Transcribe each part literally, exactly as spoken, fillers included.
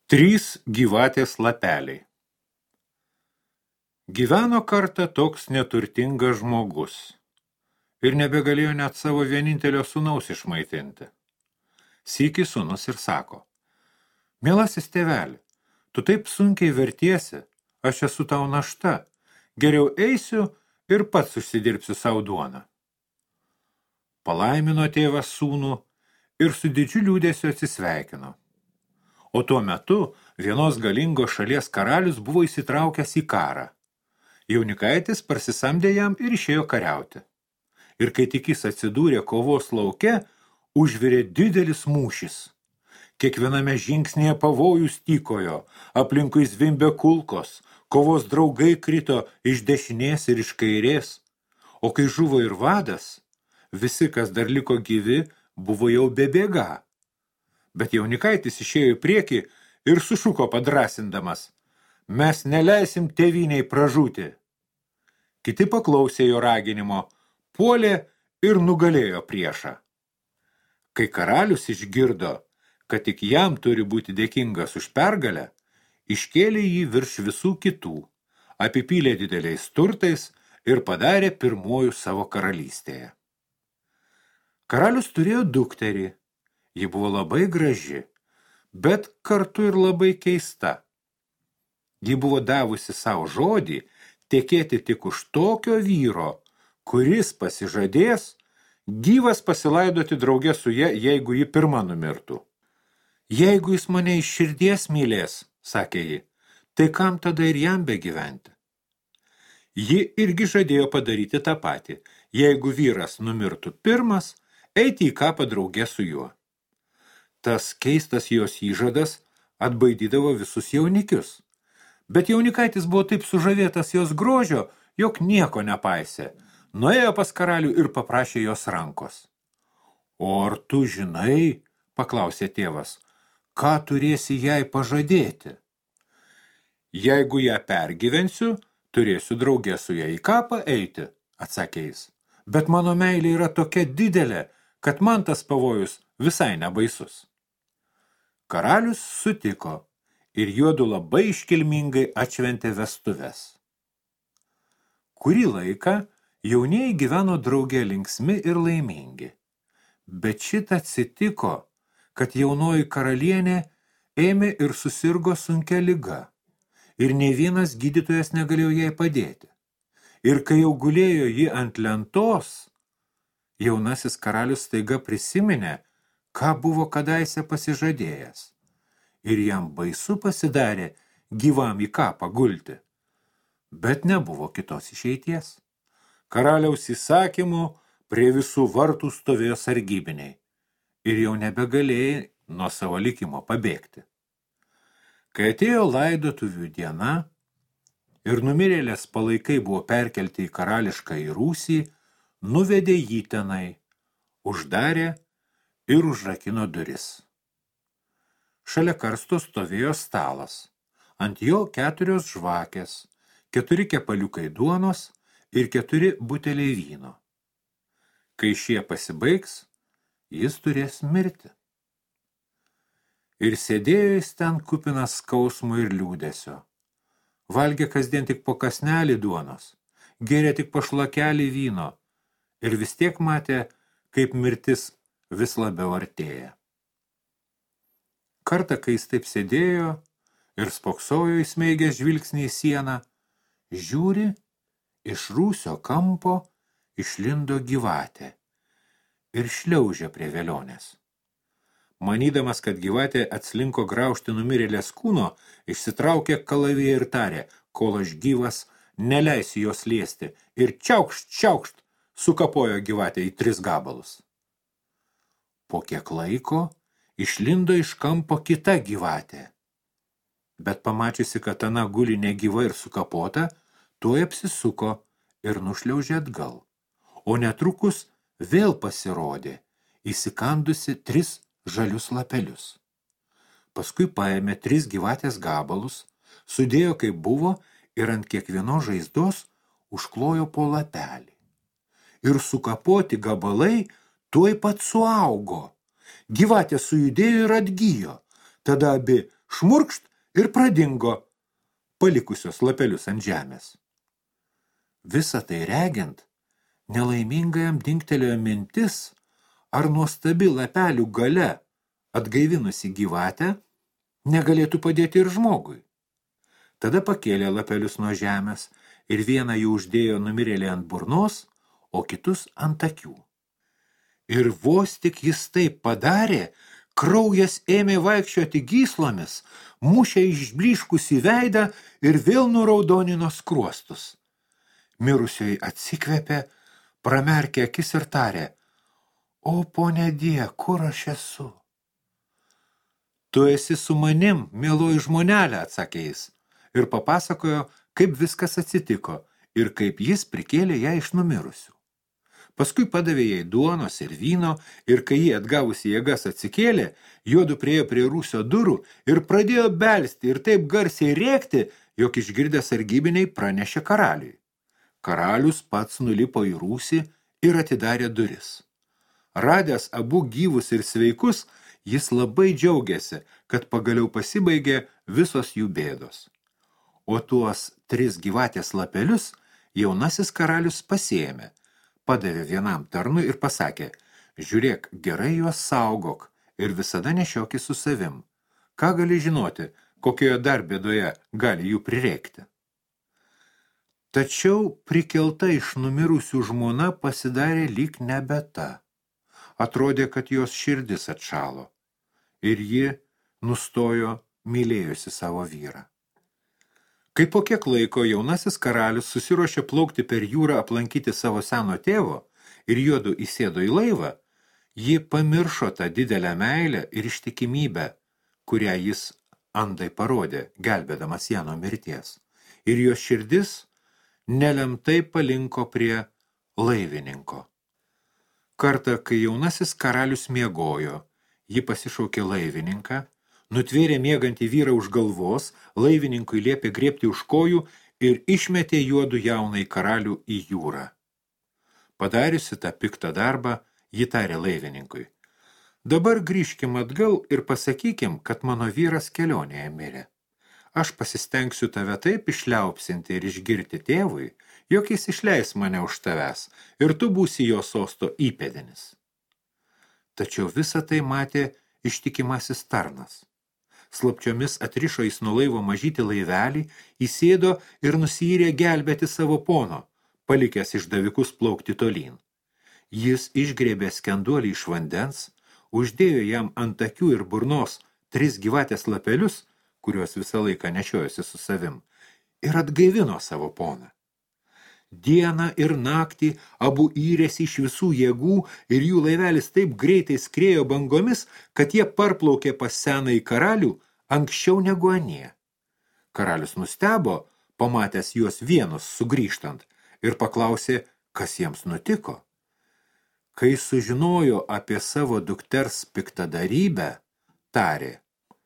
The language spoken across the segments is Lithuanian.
Trys gyvatės lapeliai. Gyveno kartą toks neturtingas žmogus ir nebegalėjo net savo vienintelio sūnaus išmaitinti. Sykį sūnus ir sako: mielasis tėveli, tu taip sunkiai vertiesi, aš esu tau našta, geriau eisiu ir pats užsidirbsiu savo duoną. Palaimino tėvas sūnų ir su didžiu liūdėsiu atsisveikino. O tuo metu vienos galingos šalies karalius buvo įsitraukęs į karą. Jaunikaitis parsisamdė jam ir išėjo kariauti. Ir kai tik jis atsidūrė kovos lauke, užvirė didelis mūšis. Kiekviename žingsnėje pavojus tykojo, aplinkui zvimbė kulkos, kovos draugai krito iš dešinės ir iš kairės. O kai žuvo ir vadas, visi, kas dar liko gyvi, buvo jau bebėga. Bet jaunikaitis išėjo į priekį ir sušuko padrasindamas: mes neleisim tėvynei pražūti. Kiti paklausė jo raginimo, puolė ir nugalėjo priešą. Kai karalius išgirdo, kad tik jam turi būti dėkingas už pergalę, iškėlė jį virš visų kitų, apipylė dideliais turtais ir padarė pirmuoju savo karalystėje. Karalius turėjo dukterį. Ji buvo labai graži, bet kartu ir labai keista. Ji buvo davusi savo žodį tekėti tik už tokio vyro, kuris pasižadės gyvas pasilaidoti drauge su ja, jeigu ji pirma numirtų. Jeigu jis mane iš širdies mylės, sakė ji, tai kam tada ir jam begyventi? Ji irgi žadėjo padaryti tą patį, jeigu vyras numirtų pirmas, eiti į kapą drauge su juo. Tas keistas jos įžadas atbaidydavo visus jaunikius. Bet jaunikaitis buvo taip sužavėtas jos grožio, jog nieko nepaisė. Nuėjo pas karalių ir paprašė jos rankos. O ar tu žinai, paklausė tėvas, ką turėsi jai pažadėti? Jeigu ją pergyvensiu, turėsiu drauge su ją į kapą eiti, atsakė jis. Bet mano meilė yra tokia didelė, kad man tas pavojus visai nebaisus. Karalius sutiko ir juodu labai iškilmingai atšventė vestuves. Kurį laiką jaunieji gyveno drauge linksmi ir laimingi. Bet šitą atsitiko, kad jaunoji karalienė ėmė ir susirgo sunkia liga, ir nei vienas gydytojas negalėjo jai padėti. Ir kai jau gulėjo ji ant lentos, jaunasis karalius staiga prisiminė, ką buvo kadaise pasižadėjęs. Ir jam baisu pasidarė gyvam į kapą gulti. Bet nebuvo kitos išeities. Karaliaus įsakymu prie visų vartų stovėjo sargybiniai ir jau nebegalėjai nuo savo likimo pabėgti. Kai atėjo laidotuvių diena ir numirėlės palaikai buvo perkelti į karališką į rūsį, nuvedė jį tenai, uždarė ir užrakino duris. Šalia karsto stovėjo stalas, ant jo keturios žvakės, keturi kepaliukai duonos ir keturi buteliai vyno. Kai šie pasibaigs, jis turės mirti. Ir sėdėjo jis ten kupinas skausmo ir liūdesio. Valgė kasdien tik po kąsnelį duonos, gėrė tik po šlakelį vyno ir vis tiek matė, kaip mirtis vis labiau artėja. Kartą, kai jis taip sėdėjo ir spoksojo įsmeigęs žvilgsnį į sieną, žiūri, iš rūsio kampo išlindo gyvatė ir šliaužė prie velionės. Manydamas, kad gyvatė atslinko graužti numirėlės kūno, išsitraukė kalaviją ir tarė: kol aš gyvas, neleisiu jos liesti, ir čiaukšt, čiaukšt, sukapojo gyvatę į tris gabalus. Po kiek laiko išlindo iš kampo kita gyvatė. Bet pamačiusi, kad ana guli negyva ir sukapota, tuoj apsisuko ir nušliaužė atgal. O netrukus vėl pasirodė, įsikandusi tris žalius lapelius. Paskui paėmė tris gyvatės gabalus, sudėjo kaip buvo ir ant kiekvienos žaizdos užklojo po lapelį. Ir sukapoti gabalai tuoj pat suaugo. Gyvatė sujudėjo ir atgijo. Tada abi šmurkšt ir pradingo, palikusios lapelius ant žemės. Visa tai regint, nelaimingajam dingtelėjo mintis, ar nuostabi lapelių gale atgaivinusi gyvatę negalėtų padėti ir žmogui. Tada pakėlė lapelius nuo žemės ir vieną jų uždėjo numirėlį ant burnos, o kitus ant akių. Ir vos tik jis taip padarė, kraujas ėmė vaikščioti gyslomis, mušė išbliškusį veidą ir vėl nuraudonino skruostus. Mirusioji atsikvėpė, pramerkė akis ir tarė, o pone Die, kur aš esu? Tu esi su manim, mieloji žmonelė, atsakė jis, ir papasakojo, kaip viskas atsitiko ir kaip jis prikėlė ją iš numirusių. Paskui padavė jai duonos ir vyno, ir kai jį atgavusi jėgas atsikėlė, juodu priėjo prie rūsio durų ir pradėjo belsti ir taip garsiai rėkti, jog išgirdęs sargybiniai pranešė karaliui. Karalius pats nulipo į rūsį ir atidarė duris. Radęs abu gyvus ir sveikus, jis labai džiaugiasi, kad pagaliau pasibaigė visos jų bėdos. O tuos tris gyvatės lapelius jaunasis karalius pasiėmė, padavė vienam tarnui ir pasakė, žiūrėk, gerai juos saugok ir visada nešiokis su savim. Ką gali žinoti, kokioje dar bėdoje gali jų prireikti? Tačiau prikelta iš numirusių žmona pasidarė lyg nebe ta. Atrodė, kad jos širdis atšalo ir ji nustojo mylėjusi savo vyrą. Kai po kiek laiko jaunasis karalius susiruošė plaukti per jūrą aplankyti savo seno tėvo ir juodu įsėdo į laivą, ji pamiršo tą didelę meilę ir ištikimybę, kurią jis andai parodė, gelbėdamas ją nuo mirties. Ir jos širdis nelemtai palinko prie laivininko. Kartą, kai jaunasis karalius miegojo, ji pasišaukė laivininką, nutvėrė miegantį vyrą už galvos, laivininkui liepė griebti už kojų ir išmetė juodu jaunai karalių į jūrą. Padariusi tą piktą darbą, ji tarė laivininkui, dabar grįžkim atgal ir pasakykim, kad mano vyras kelionėje mirė. Aš pasistengsiu tave taip išliaupsinti ir išgirti tėvui, jog jis išleis mane už tavęs ir tu būsi jo sosto įpėdinis. Tačiau visą tai matė ištikimasis tarnas. Slapčiomis atrišo jis nuo laivo mažytį laivelį, įsėdo ir nusiyrė gelbėti savo pono, palikęs išdavikus plaukti tolyn. Jis išgrėbė skenduolį iš vandens, uždėjo jam ant akių ir burnos tris gyvatės lapelius, kuriuos visą laiką nešiojosi su savim, ir atgaivino savo poną. Dieną ir naktį abu yrėsi iš visų jėgų ir jų laivelis taip greitai skriejo bangomis, kad jie parplaukė pas senąjį karalių anksčiau negu anie. Karalius nustebo, pamatęs juos vienus sugrįžtant, ir paklausė, kas jiems nutiko. Kai sužinojo apie savo dukters piktadarybę, tarė,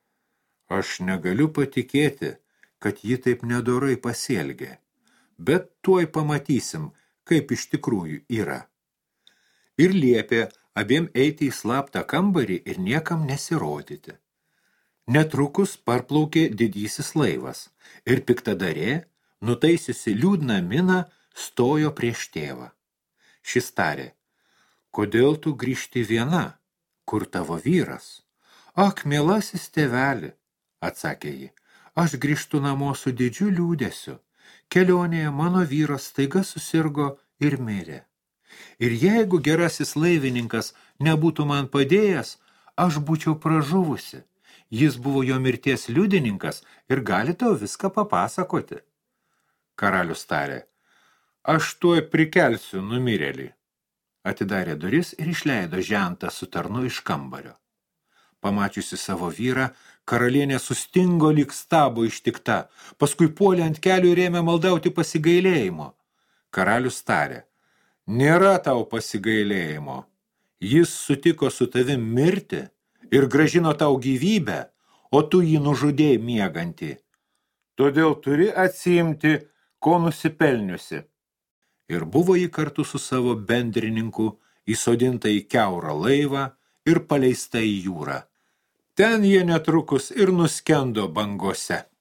aš negaliu patikėti, kad ji taip nedorai pasielgė. Bet tuoj pamatysim, kaip iš tikrųjų yra. Ir liepė abiem eiti į slaptą kambarį ir niekam nesirodyti. Netrukus parplaukė didysis laivas ir piktadarė, nutaisiusi liūdną miną, stojo prieš tėvą. Šis tarė, kodėl tu grįžti viena, kur tavo vyras? Ak, mielasis tėveli, atsakė ji, aš grįžtu namo su didžiu liūdesiu. Kelionėje mano vyras staiga susirgo ir mirė. Ir jeigu gerasis laivininkas nebūtų man padėjęs, aš būčiau pražuvusi. Jis buvo jo mirties liudininkas ir gali tau viską papasakoti. Karalius tarė, aš tuoj prikelsiu numirėlį. Atidarė duris ir išleido žentą su tarnu iš kambario. Pamačiusi savo vyrą, karalienė sustingo lyg stabo ištikta, paskui puolė ant kelių ir ėmė maldauti pasigailėjimo. Karalius tarė, nėra tau pasigailėjimo. Jis sutiko su tavim mirti ir grąžino tau gyvybę, o tu jį nužudėjai miegantį. Todėl turi atsiimti, ko nusipelniusi. Ir buvo jį kartu su savo bendrininku įsodinta į kiaurą laivą ir paleista į jūrą. Ten jie netrukus ir nuskendo bangose.